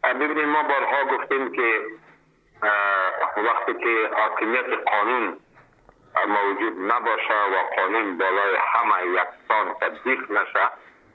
ببینید ما بارها گفتیم که وقتی که حاکمیت قانون موجود نباشه و قانون بالای همه یکسان تطبیق نشه،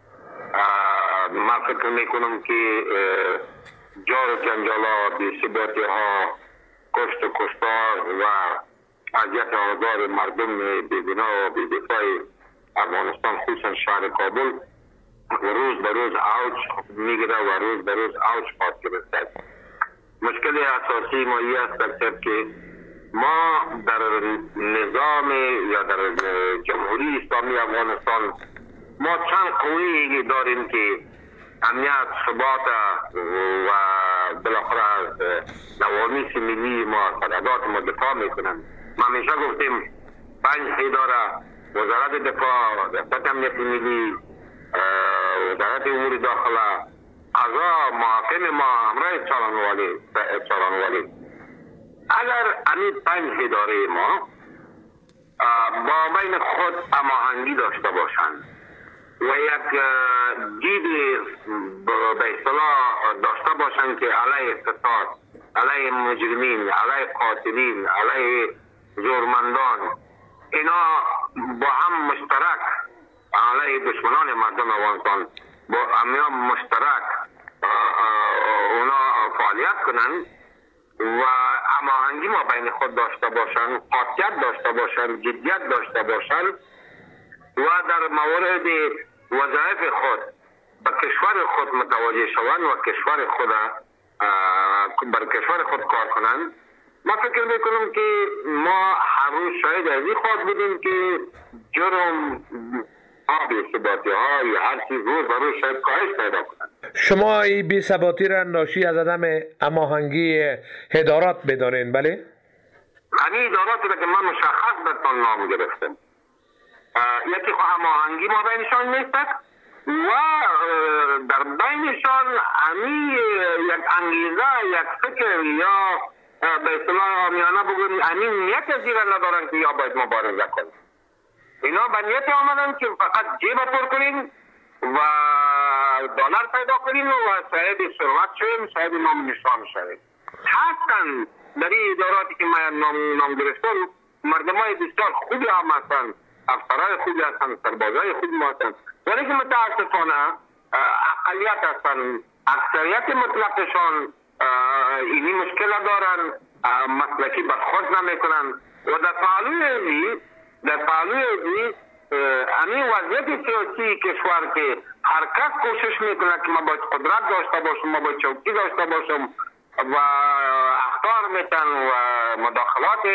من فکر میکنم که جار و جنجالا، بی‌ثباتی ها، کشت و کشتار و اذیت آزار مردم بی‌گناه و بی‌دفاع افغانستان خصوصا شهر کابل روز به روز اوج میگیره و روز به روز اوج خواهد گرفت. مشکل اساسی ما این است که ما در نظام یا در جمهوری اسلامی افغانستان ما چند قوی داریم که امنیت، ثبات و بالاخره از نوامیس ملی ما، قرارداد ما دفاع میکنن. ما همیشه گفتیم 5 اداره: وزارت دفاع، ریاست امنیت ملی، وزارت امور داخله، اعضا محاکم ما، همراه چالانوالی. اگر همین 5 اداره ما با بین خود هماهنگی داشته باشند و یک دید به اصطلاح داشته باشند که علیه فساد، علیه مجرمین، علیه قاتلین، علیه زورمندان، اینا با هم مشترک علیه دشمنان مردم افغانستان با هم مشترک اونا فعالیت کنند و هماهنگی ما بین خود داشته باشند، قاطعیت داشته باشند، جدیت داشته باشند و در مورد وظایف خود به کشور خود متوجه شوند و کشور خود بر کشور خود کار کنند. ما فکر میکنم که ما هر روز شاید از این خواهد بودیم که جرم بی‌ثباتی ها یا هر چیز روز به روز شاید کاهش پیدا کنند. شما این بی‌ثباتی را ناشی از عدم هماهنگی ادارات بدانین؟ بله؟ همین ادارات را که من مشخص بهتون نام گرفتم، یکی هماهنگی ما بینشان نیست و در بینشان همین یک انگیزه، یک فکر یا به اصطلاح آمیانه بگویم همین نیت زیر ندارن که یا باید مبارزه کنیم. اینا به نیت آمدن که فقط جیب پر کنیم و دلار پیدا کنیم و صاحب ثروت شویم، صاحب نام نشان شویم. هستن در این اداراتی که من نام گرفتم مردم های بسیار خوبی هم هستن، افسرهای خوبی هستن، سربازهای خوبی هستن، ولی که متاسفانه اقلیت هستن. اکثریت مطلقشان اینی مشکل دارن، مسلکی برخورد نمیکنن و در پهلوی ازی همین وضعیت سیاسی کشور که هر کس کوشش میکنه که ما باید قدرت داشته باشم، ما باید چوکی داشته باشم و اخطار میتن و مداخلات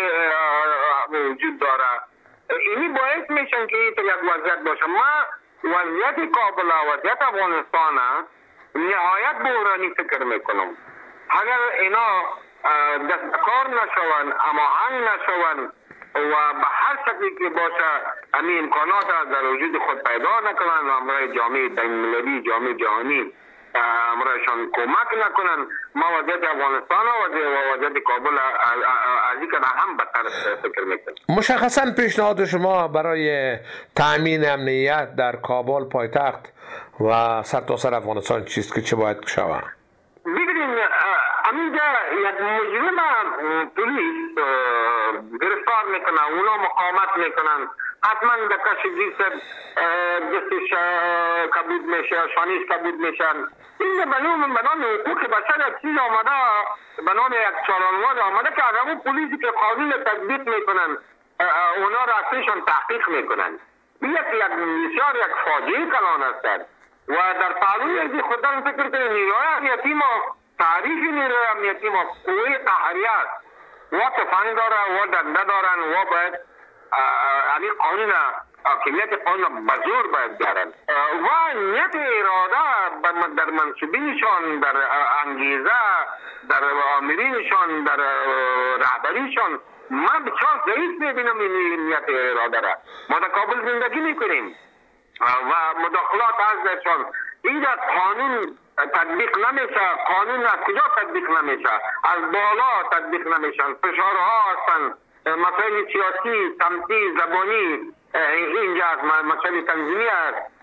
وجود داره، اینی باعث میشن که این یک وضعیت باشه. ما وضعیت کابل و وضعیت افغانستان نهایت بحرانی فکر میکنم. اگر اینا دست کار نشون، هماهنگ نشون و به هر شکلی که باشه همین امکانات در وجود خود پیدا نکنن و همراه جامعه بین‌المللی، جامعه جهانی همراهشان کمک نکنن، ما وضعیت افغانستان و وضعیت کابل از این که هم بدتر فکر میکنم. مشخصا پیشنهاد شما برای تأمین امنیت در کابل پایتخت و سرتاسر افغانستان چیست که چه باید شود؟ ببینید همینجا یک مجرم پلیس گرفتار میکنن، اونا مقاومت میکنن، حتما در کشیدگی دستش کبود میشه، شانیش کبود میشن. این به نام حقوق بشر یک چیز آمده، به نام یک چالانوال آمده که اگر اون پلیسی که قانون تطبیق میکنن اونا را اصلیشان تحقیق میکنن. این بسیار یک فاجعه کلان است و در پهلوی ازی خودم فکر کنید نیروهای امنیتی ما، تعریف نیروهای امنیتی ما قوه قهریه است و تفنگ داره و دنده دارن و باید همین قانون حاکمیت قانون به زور باید بیارن و نیت اراده در منصوبینشان، در انگیزه، در آمرینشان، در رهبریشان من بسیار ضعیف میبینم این نیت اراده را. ما در کابل زندگی میکنیم و مداخلات ازشان اینجا قانون تطبیق نمیشه. قانون از کجا تطبیق نمیشه؟ از بالا تطبیق نمیشن، فشارها هستن، مسائل سیاسی، سمتی، زبانی اینجا است، مسائل تنظیمی است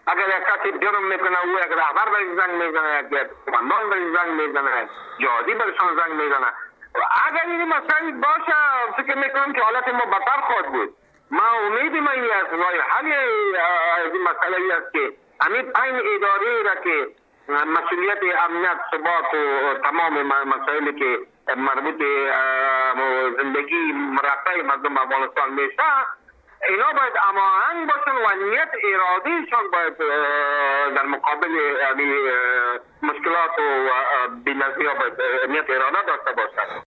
اگر یک کسی جرم میکنه او یک رهبر بهش زنگ میزنه، یک قماندان بهش زنگ میزنه، جهادی برشان زنگ میزنه. اگر این مسئله باشه فکر میکنم که حالت ما بدتر خواهد بود. ما امیدی من از راه حل از این مسئله است که همین پنج اداره را که مسئولیت امنیت، ثبات و تمام مسائلی که مربوط زندگی مرفه مردم افغانستان میشه، اینا باید هماهنگ باشن و نیت ارادیشان باید در مقابل مشکلات و بی‌نظیرها باید نیت اراده داشته باشن.